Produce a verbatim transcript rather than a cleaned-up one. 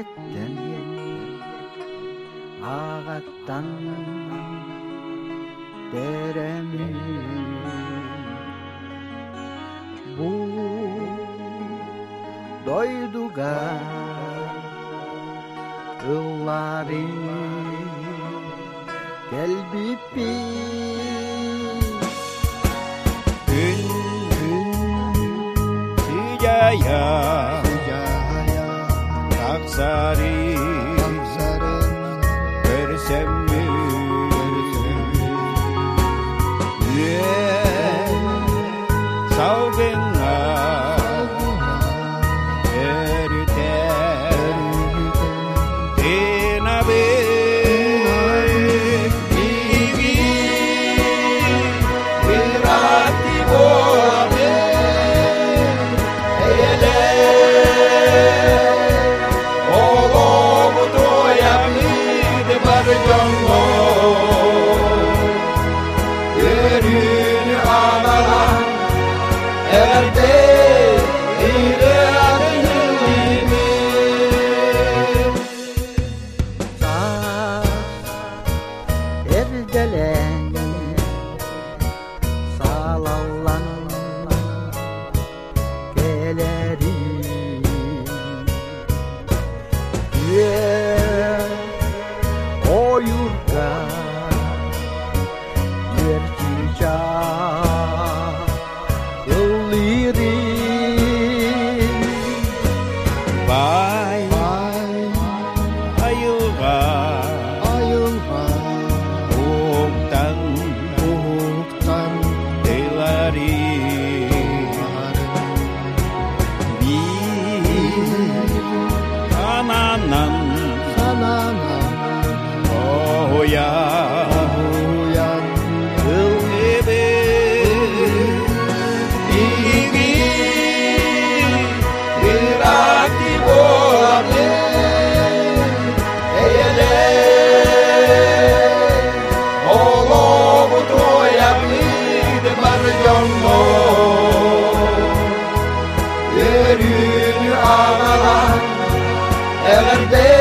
ертен ағаттан беремін бұл дойдуға ыллары келбиппи күн сүйая тақсары көрсем саубыңа өрте тынабы иви вирати боbe ele olomu toyamni de barjongo yerini ağalan erde ile adilimi sa erdelen salallan keleri oyurga yercica Vay ayılga Uğuktan Deylari Bir Ananan Oyan Kıl gibi İvi Virati bobe ele olomu toyamni de barjongo yerini ağalan elde